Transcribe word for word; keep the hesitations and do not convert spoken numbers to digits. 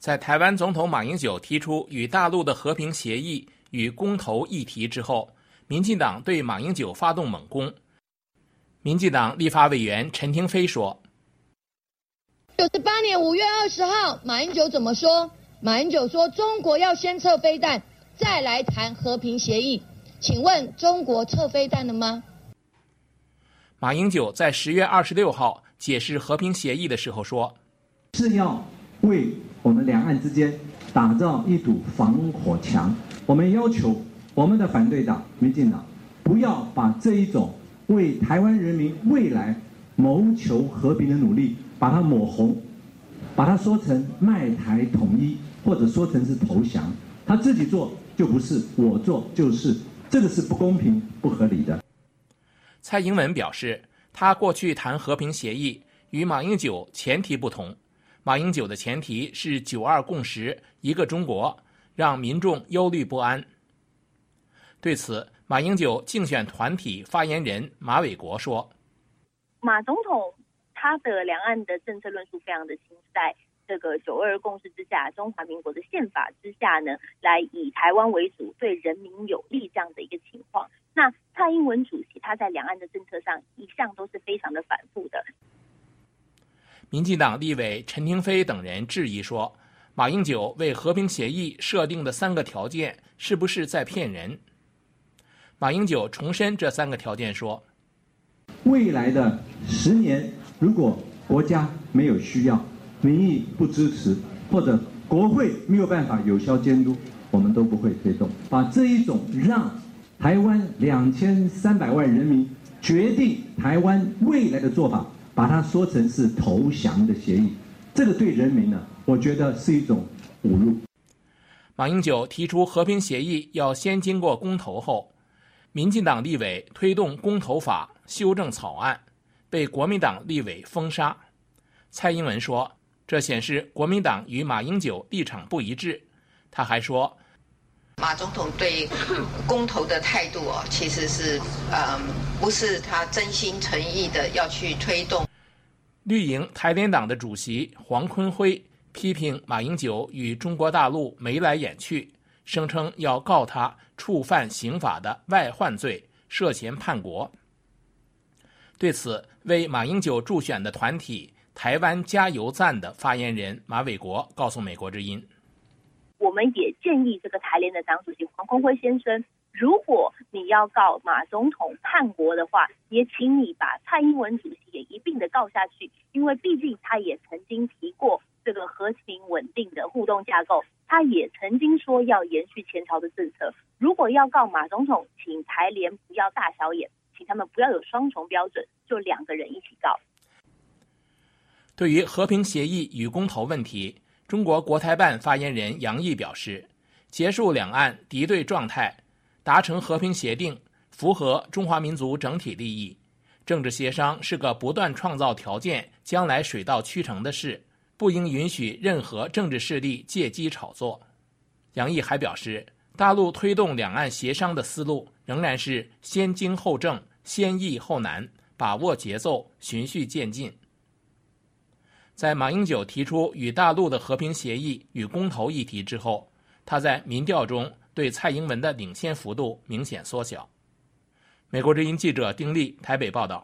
在台湾总统马英九提出与大陆的和平协议与公投议题之后，民进党对马英九发动猛攻。民进党立法委员陈亭妃说： 九十八年五月二十号，马英九怎么说？马英九说中国要先撤飞弹，再来谈和平协议。请问中国撤飞弹了吗？ 马英九在十月二十六号解释和平协议的时候说： 是要为我们两岸之间打造一堵防火墙。我们要求我们的反对党民进党不要把这一种为台湾人民未来谋求和平的努力把它抹红，把它说成卖台统一，或者说成是投降。他自己做就不是，我做就是，这个是不公平不合理的。 蔡英文表示，他过去谈和平协议与马英九前提不同，马英九的前提是九二共识，一个中国，让民众忧虑不安。对此，马英九竞选团体发言人马伟国说： 马总统他的两岸的政策论述非常的清，在这个九二共识之下，中华民国的宪法之下呢，来以台湾为主，对人民有利这样的一个情况。那蔡英文主席他在两岸的政策上一向都是非常的反复的。 民进党立委陈亭妃等人质疑说，马英九为和平协议设定的三个条件是不是在骗人？马英九重申这三个条件说： 未来的十年，如果国家没有需要，民意不支持，或者国会没有办法有效监督，我们都不会推动。把这一种让台湾两千三百万人民决定台湾未来的做法，把它说成是投降的协议，这个对人民呢，我觉得是一种侮辱。 马英九提出和平协议要先经过公投后，民进党立委推动公投法修正草案，被国民党立委封杀。蔡英文说，这显示国民党与马英九立场不一致。他还说， 马总统对公投的态度哦，其实是嗯，不是他真心诚意的要去推动。 绿营台联党的主席黄坤辉批评马英九与中国大陆眉来眼去，声称要告他触犯刑法的外患罪，涉嫌叛国。对此，为马英九助选的团体台湾加油站的发言人马伟国告诉美国之音， 我们也建议这个台联的党主席黄坤辉先生，如果你要告马总统叛国的话，也请你把蔡英文主席也一并的告下去，因为毕竟他也曾经提过这个和平稳定的互动架构，他也曾经说要延续前朝的政策。如果要告马总统，请台联不要大小眼，请他们不要有双重标准，就两个人一起告。 对于和平协议与公投问题，中国国台办发言人杨毅表示，结束两岸敌对状态，达成和平协定，符合中华民族整体利益。政治协商是个不断创造条件，将来水到渠成的事，不应允许任何政治势力借机炒作。杨毅还表示，大陆推动两岸协商的思路仍然是先经后政，先易后难，把握节奏，循序渐进。在马英九提出与大陆的和平协议与公投议题之后，他在民调中对蔡英文的领先幅度明显缩小。美国之音记者丁力台北报道。